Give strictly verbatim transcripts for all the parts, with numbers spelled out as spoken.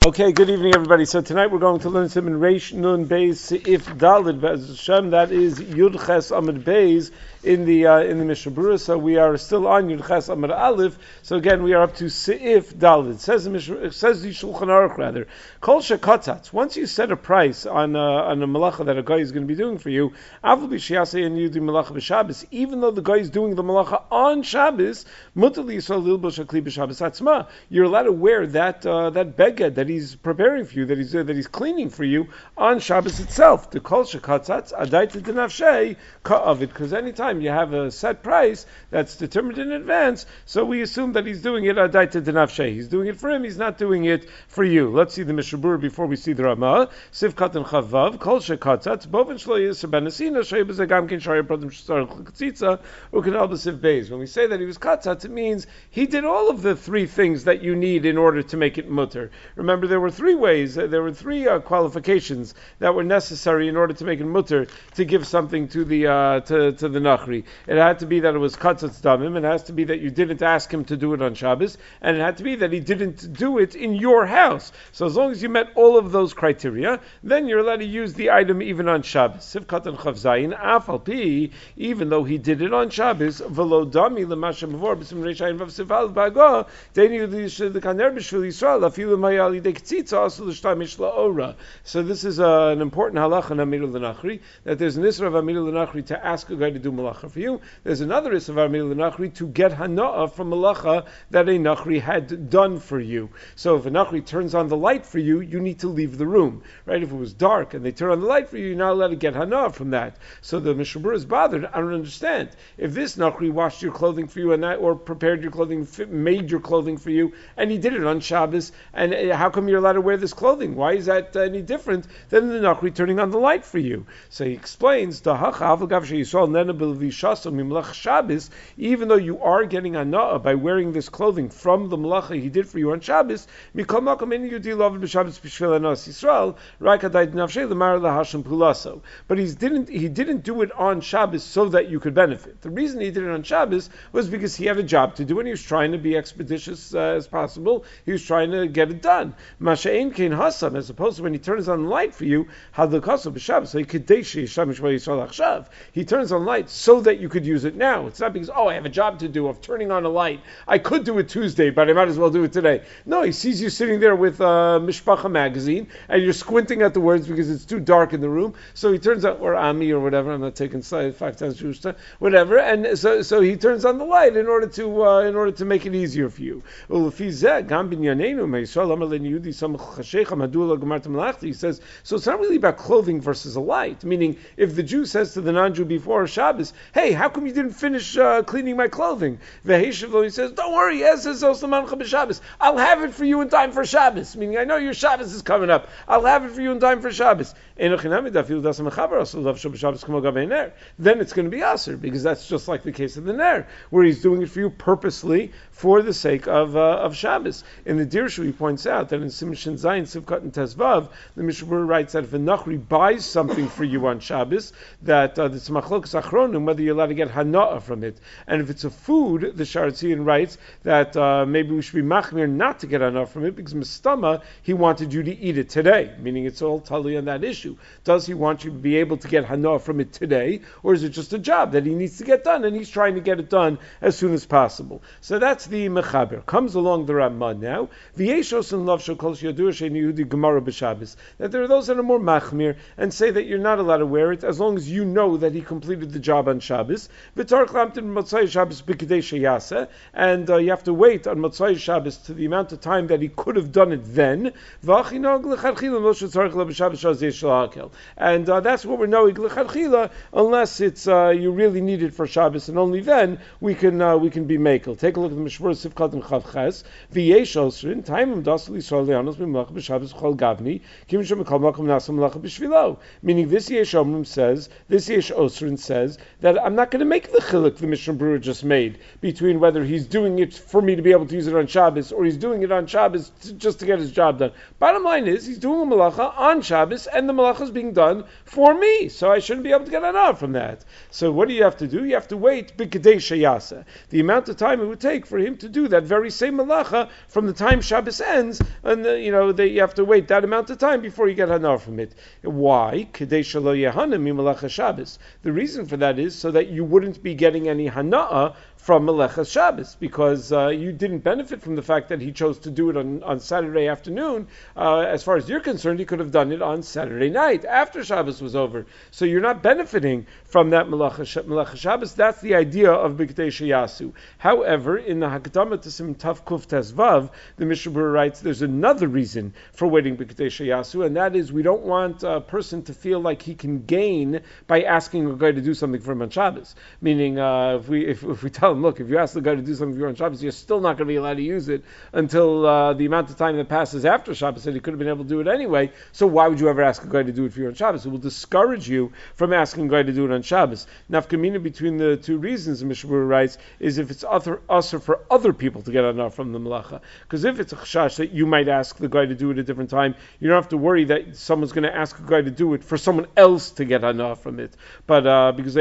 Okay, good evening, everybody. So tonight we're going to learn some in Reish Nun Beis If Dalid Be'ez Hashem. That is Yud Ches Amud Beis in the uh, in the Mishnah Berurah. So we are still on Yud Ches Amud Aleph. So again, we are up to Seif Dalid. It says the Mishnah, it says the Shulchan Aruch rather. Kol shekatzatz. Once you set a price on uh, on a malacha that a guy is going to be doing for you, avol b'shiyasei and you do malacha b'Shabbos, even though the guy is doing the malacha on Shabbos, mutar liyisrael lilbosh hakli b'Shabbos atzma. You're allowed to wear that uh, that beged that he's preparing for you, that he's uh, that he's cleaning for you on Shabbos itself. The kol shekatzatz adayta denafshei ka'avid, because anytime you have a set price that's determined in advance, so we assume that he's doing it adayta denafshei. He's doing it for him. He's not doing it for you. Let's see the Mishnah Berurah before we see the Ramah. Sif katan chavav kol shekatzatz boven shlo yisur ben asina shei bezagam kin shari pradim shtar chatzitza ukanal b'sif beis. When we say that he was katzatz, it means he did all of the three things that you need in order to make it mutter. Remember, there were three ways, uh, there were three uh, qualifications that were necessary in order to make it mutter to give something to the uh, to, to the nachri. It had to be that it was katzatz damim, it has to be that you didn't ask him to do it on Shabbos, and it had to be that he didn't do it in your house. So as long as you met all of those criteria, then you're allowed to use the item even on Shabbos. Sivkat and Chavzayin, Afal Pi, even though he did it on Shabbos, Velo Dami L'Mashem Avor B'Sim Reishayin Vav Sival Bago, Deni the Kaner B'Shvil Yisrael Afilu Mayali De K'tzitza Asu L'Shtamish La'ora. So this is uh, an important halacha in Amiru L'Nachri, that there's an Isra of Amiru L'Nachri to ask a guy to do malacha for you. There's another Isra of Amiru L'Nachri to get hana'ah from malacha that a Nachri had done for you. So if a Nachri turns on the light for you, you need to leave the room, right? If it was dark and they turn on the light for you, you're not allowed to get hana'ah from that. So the Mishnah Berurah is bothered. I don't understand. If this Nachri washed your clothing for you and that, or prepared your clothing, made your clothing for you, and he did it on Shabbos, and how come you're allowed to wear this clothing? Why is that any different than the Nachri turning on the light for you? So he explains, even though you are getting hana'ah by wearing this clothing from the malacha he did for you on Shabbos, but he didn't he didn't do it on Shabbos so that you could benefit. The reason he did it on Shabbos was because he had a job to do and he was trying to be expeditious uh, as possible. He was trying to get it done. Masha'in kein hasam, as opposed to when he turns on the light for you, hadakaso b'Shabbos, he turns on light so that you could use it now. It's not because, oh, I have a job to do of turning on a light. I could do it Tuesday, but I might as well do it today. No, he sees you sitting there with uh, Mishpacha magazine, and you're squinting at the words because it's too dark in the room. So he turns on, or Ami or whatever. I'm not taking five times Jewish time, whatever. And so, so he turns on the light in order to uh, in order to make it easier for you. He says, so it's not really about clothing versus a light. Meaning, if the Jew says to the non-Jew before Shabbos, "Hey, how come you didn't finish uh, cleaning my clothing?" He says, "Don't worry, I'll have it for you in time for Shabbos." Meaning, I know your Shabbos is coming up. I'll have it for you in time for Shabbos. Then it's going to be aser, because that's just like the case of the ner, where he's doing it for you purposely for the sake of uh, of Shabbos. In the Dirshu, he points out that in Siman Shin Zayin Sivkat and Tezvav, the Mishnah Berurah writes that if a Nachri buys something for you on Shabbos, that uh, it's machlokas achronim whether you're allowed to get hana'ah from it. And if it's a food, the Sharatzian writes that uh, maybe we should be machmir not to get hana'ah from it, because Mistama, he wanted you to eat it today, meaning it's all totally on that issue. Does he want you to be able to get hana'ah from it today, or is it just a job that he needs to get done, and he's trying to get it done as soon as possible? So that's the mechaber. Comes along the Ramah now. V'yeshos and love shokol sheyadur she'ni Yehudi gemara b'Shabbos. That there are those that are more machmir and say that you're not allowed to wear it as long as you know that he completed the job on Shabbos. V'tar klamtin motzai Shabbos b'kidei sheyaseh, and uh, you have to wait on motzai Shabbos to the amount of time that he could have done it then. V'achinog l'chadchila moshe tzarich la b'Shabbos shazeh shalakel. And uh, that's what we're knowing l'chadchila, unless it's uh, you really need it for Shabbos, and only then we can uh, we can be makel. Take a look at the Mishmur Sivkat and Chav Ches. V'yesh osrin time dasli Yisrael le'anos b'malach b'Shabbos chol gavni kim shem kol makom nasam malach b'shvilo. Meaning this Yesh Omrim says, this Yesh Osrin says that I'm not going to make the chiluk the Mishnah Berurah just made between whether he's doing it for me to be able to use it on Shabbos or he's doing it on Shabbos to, just to get his job done. Bottom line is, he's doing a malacha on Shabbos, and the malacha is being done for me, so I shouldn't be able to get an hour from that. So what do you have to do? You have to wait b'kedei sheyasa, the amount of time it would take for him to do that very same malacha from the time Shabbos ends, and the, you know, they, you have to wait that amount of time before you get hanar from it. Why? Kedei shelo yehana mimalacha Shabbos. The reason for that is so that you wouldn't be getting any hana'ah from Melechas Shabbos, because uh, you didn't benefit from the fact that he chose to do it on, on Saturday afternoon. Uh, as far as you're concerned, he could have done it on Saturday night, after Shabbos was over. So you're not benefiting from that Melechas Shabbos. That's the idea of B'kedei Sheyasu. However, in the Hakdama Tasim Tav Kuf Tes Vav, the Mishnah Berurah writes there's another reason for waiting B'kedei Sheyasu, and that is we don't want a person to feel like he can gain by asking a guy to do something for him on Shabbos. Meaning, uh, if we if, if we tell him, look, if you ask the guy to do something for you on Shabbos, you're still not going to be allowed to use it until uh, the amount of time that passes after Shabbos, and he could have been able to do it anyway. So why would you ever ask a guy to do it for you on Shabbos? It will discourage you from asking a guy to do it on Shabbos. Nafkamina between the two reasons, the Mishnah Berurah writes, is if it's other usher for other people to get enough from the malacha. Because if it's a chashash that you might ask the guy to do it at a different time, you don't have to worry that someone's going to ask a guy to do it for someone else to get enough from it. But uh, because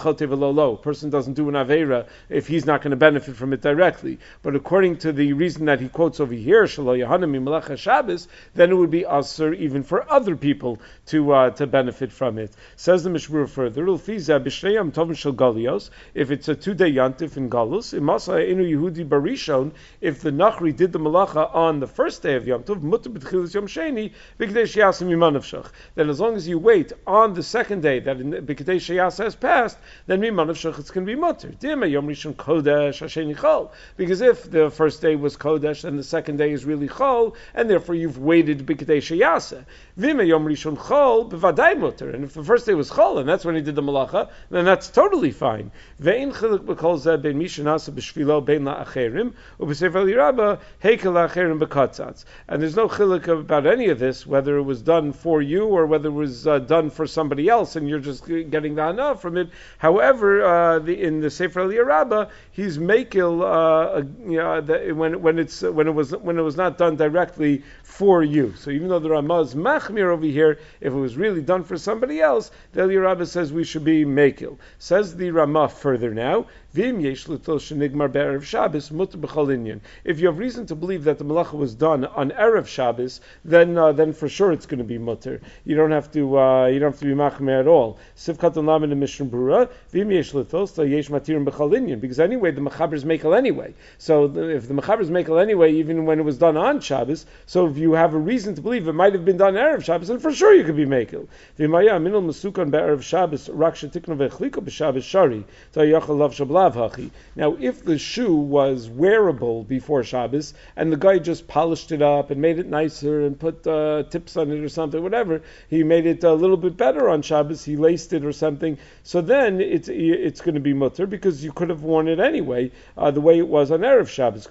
a person doesn't do an aveira if he's not going to benefit from it directly. But according to the reason that he quotes over here, Shelo Yehana Mimalacha Shabbos, then it would be asur even for other people to uh, to benefit from it. Says the Mishnah Berurah further, Ulfiza b'shnei tovim shel galios, if it's a two-day yantif in galus, imasa inu Yehudi barishon, if the nachri did the malacha on the first day of Yom Tov, mutar b'tchilas Yom Sheni, b'kedei sheyasa mimanavshach. Then as long as you wait on the second day that b'kedei sheyasa has passed, then mimanavshach it's going to be mutar. Dima Yom Rishon Kodesh Hasheni Chol. Because if the first day was Kodesh and the second day is really Chol, and therefore you've waited b'kedei sheyasa. Vima Yom Rishon Chol b'vadai mutar. And if the first day was Chol and that's when he did the malacha, then that's totally fine. Ve'in chiluk b'kol zeh ben mishanasa b'shvilo ben la'acherim u'b'sefer lirabba heikel la'acherim b'katzatz. And there's no chiluk about any of this, whether it was done for you or whether it was uh, done for somebody else, and you're just getting the hana from it. However, uh, the, in the Sefer Lirabba, he's makil uh, you know, the, when when it's when it was when it was not done directly for you. So even though the Ramah is machmir over here, if it was really done for somebody else, the Lirabba says we should be makil. Says the Ramah further now. If you have reason to believe that the malacha was done on Erev Shabbos, then uh, then for sure it's going to be mutter. You don't have to uh, you don't have to be machmer at all. Sivkat Lam in the Mishnah Berurah, because anyway the mechaber's makel anyway. So the, if the mechaber's makel anyway, even when it was done on Shabbos, so if you have a reason to believe it might have been done Erev Shabbos, then for sure you could be makel. Now, if the shoe was wearable before Shabbos, and the guy just polished it up and made it nicer and put uh, tips on it or something, whatever, he made it a little bit better on Shabbos, he laced it or something, so then it's it's going to be mutter, because you could have worn it anyway, uh, the way it was on Erev Shabbos.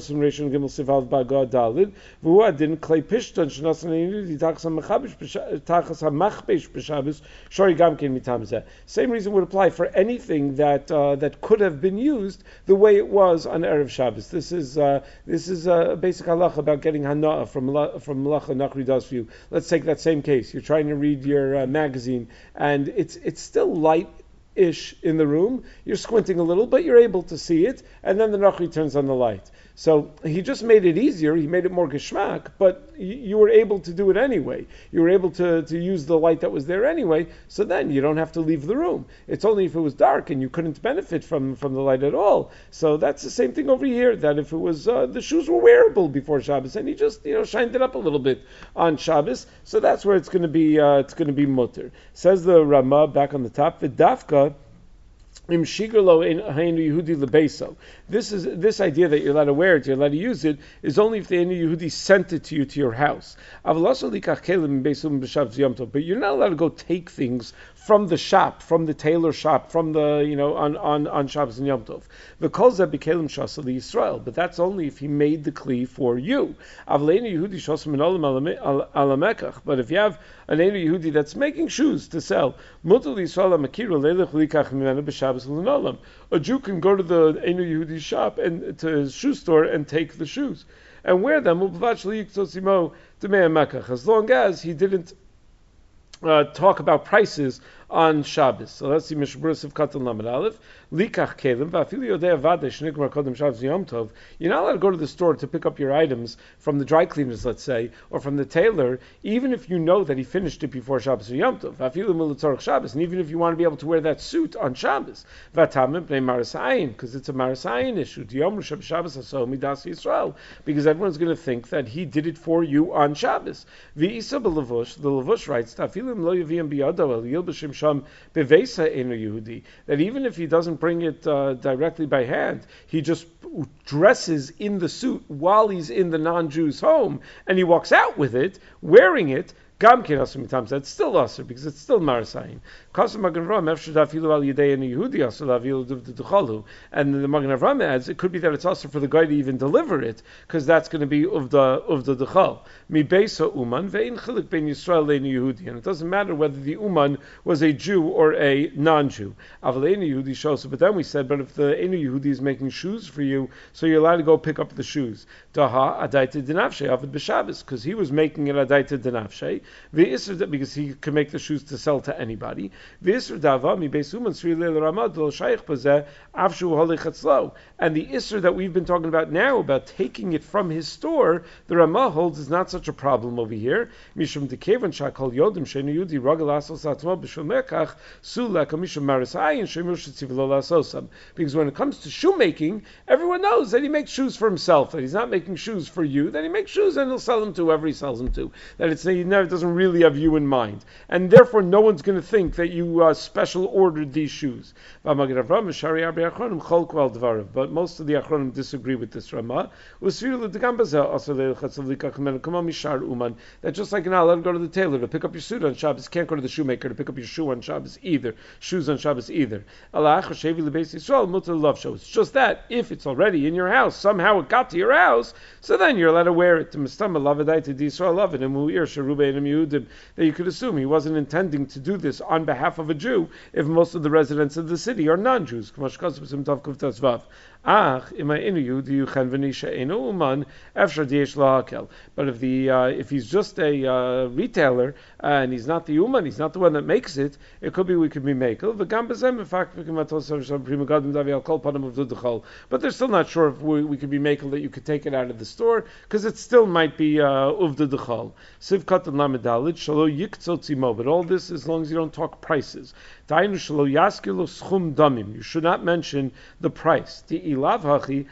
Same reason would apply for anything that uh, that could have been used the way it was on Erev Shabbos. This is uh, this is a basic halacha about getting hana'ah from from malacha nachri does for you. Let's take that same case. You're trying to read your uh, magazine, and it's it's still light ish in the room. You're squinting a little, but you're able to see it, and then the nachri turns on the light. So he just made it easier, he made it more geschmack, but you, you were able to do it anyway. You were able to, to use the light that was there anyway, so then you don't have to leave the room. It's only if it was dark and you couldn't benefit from, from the light at all. So that's the same thing over here, that if it was, uh, the shoes were wearable before Shabbos, and he just, you know, shined it up a little bit on Shabbos, so that's where it's going to be, uh, it's going to be mutter. Says the Ramah back on the top, V'dafka, This is this idea that you're allowed to wear it, you're allowed to use it, is only if the Einu Yehudi sent it to you to your house. But you're not allowed to go take things from the shop, from the tailor shop, from the, you know, on, on, on Shabbos and Yom Tov. The kol zeh b'kelim shasa Yisrael, but that's only if he made the kli for you. Avleinu Yehudi shasa min olam ala mekach. But if you have an Einu Yehudi that's making shoes to sell, mutar Yisrael ha'makiru leilech likach mimenu b'Shabbos l'nolam. A Jew can go to the Einu Yehudi shop and to his shoe store and take the shoes and wear them as long as he didn't uh, talk about prices on Shabbos. So that's the Mishburus of Katan Lamed Aleph. Likach kelim va'afili yodei avadei shenigmar kodem Shabbos Yom Tov. You're not allowed to go to the store to pick up your items from the dry cleaners, let's say, or from the tailor, even if you know that he finished it before Shabbos or Yom Tov. Va'afili milatzorach Shabbos, and even if you want to be able to wear that suit on Shabbos. V'tamim bnei maras ayin, because it's a maras ayin issue. Diyom Rishab Shabbos aso midas Yisrael, because everyone's going to think that he did it for you on Shabbos. V'isa b'levush, the levush writes, Ta'afilim lo yaviyam biyado el yilbashim sham bevesa enu Yehudi, that even if he doesn't bring it uh, directly by hand, he just dresses in the suit while he's in the non-Jew's home, and he walks out with it, wearing it. Gam ken asur mitam, that's still asur because it's still marasayin. Kasam Magen Avraham efshar dafilu al yedei enu Yehudi asur lavilu d'duchalu, and the Magen Avraham adds it could be that it's asur for the guy to even deliver it because that's going to be of the of the duchal. Mi beisa uman ve'in chilik ben Yisrael le'enu Yehudi, and it doesn't matter whether the uman was a Jew or a non-Jew. Aval enu Yehudi shows, but then we said, but if the enu Yehudi is making shoes for you, so you're allowed to go pick up the shoes. Daha adaita dinafshe avad b'Shabbos, because he was making it adaita dinafshe. Because he can make the shoes to sell to anybody. And the Isser that we've been talking about now, about taking it from his store, the Ramah holds is not such a problem over here. Because when it comes to shoemaking, everyone knows that he makes shoes for himself, that he's not making shoes for you, that he makes shoes and he'll sell them to whoever he sells them to. That it's he never doesn't really have you in mind, and therefore no one's going to think that you uh, special ordered these shoes. But most of the Achronim disagree with this Ramah. That just like you're not allowed to go to the tailor to pick up your suit on Shabbos, can't go to the shoemaker to pick up your shoe on Shabbos either, shoes on Shabbos either. It's just that if it's already in your house, somehow it got to your house, so then you're allowed to wear it. That you could assume he wasn't intending to do this on behalf of a Jew if most of the residents of the city are non-Jews. But if the uh, if he's just a uh, retailer and he's not the uman, he's not the one that makes it, it could be we could be makel. But they're still not sure if we, we could be makel that you could take it out of the store because it still might be uvda dechal. Sivkat and lamedalid shalo yiktzot. But all this as long as you don't talk prices. You should not mention the price. Because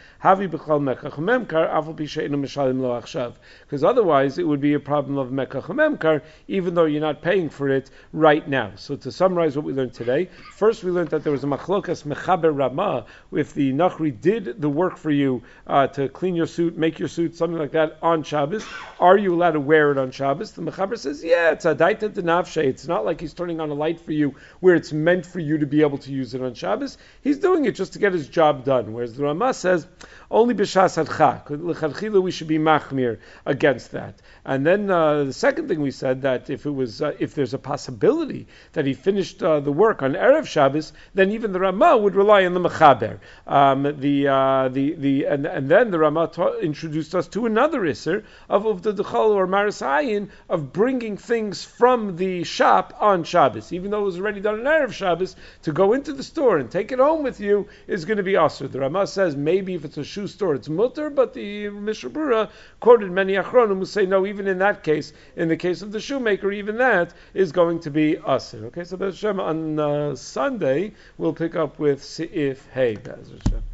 otherwise it would be a problem of mekach memkar, even though you're not paying for it right now. So to summarize what we learned today, first we learned that there was a machlokas mechaber ramah. If the nachri did the work for you uh, to clean your suit, make your suit, something like that on Shabbos, are you allowed to wear it on Shabbos? The mechaber says, yeah, it's a daita denavshe. It's not like he's turning on a light for you where it's meant for you to be able to use it on Shabbos. He's doing it just to get his job done. Whereas the Ramah says, only b'shas hadcha. L'chadchila we should be machmir against that. And then uh, the second thing we said, that if it was, uh, if there's a possibility that he finished uh, the work on Erev Shabbos, then even the Ramah would rely on the mechaber. Um, the, uh, the, the, and, and then the Ramah ta- introduced us to another isser of uvda dechal or maras ayin, of bringing things from the shop on Shabbos. Even though it was already done on Erev Shabbos, to go into the store and take it home with you is going to be asur. The Ramah says maybe if it's a shoe store it's mutter, but the Mishnah Berurah quoted many achronim who say no, even in that case, in the case of the shoemaker, even that is going to be asur. Okay, so Be'ez Hashem, on uh, Sunday we'll pick up with Seif Hey. Be'ez Hashem.